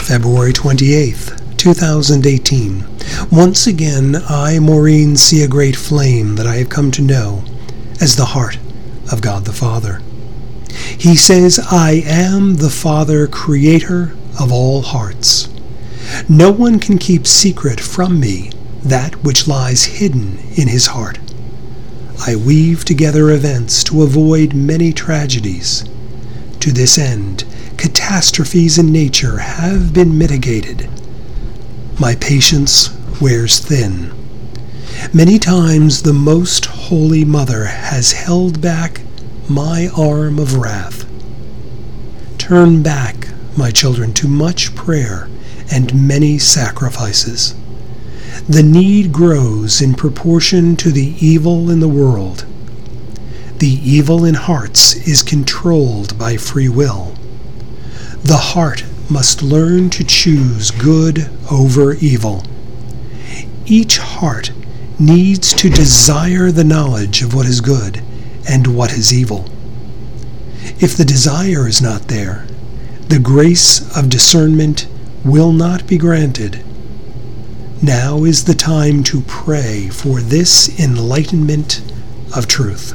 February 28th, 2018. Once again, I, Maureen, see a great flame that I have come to know as the heart of God the Father. He says, I am the Father, creator of all hearts. No one can keep secret from me that which lies hidden in his heart. I weave together events to avoid many tragedies. To this end, catastrophes in nature have been mitigated. My patience wears thin. Many times the Most Holy Mother has held back my arm of wrath. Turn back, my children, to much prayer and many sacrifices. The need grows in proportion to the evil in the world. The evil in hearts is controlled by free will. The heart must learn to choose good over evil. Each heart needs to desire the knowledge of what is good and what is evil. If the desire is not there, the grace of discernment will not be granted. Now is the time to pray for this enlightenment of truth.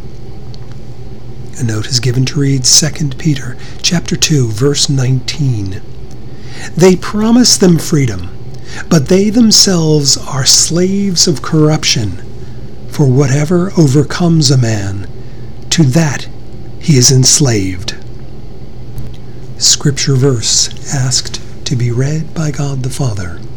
A note is given to read 2 Peter chapter 2, verse 19. They promise them freedom, but they themselves are slaves of corruption. For whatever overcomes a man, to that he is enslaved. Scripture verse asked to be read by God the Father.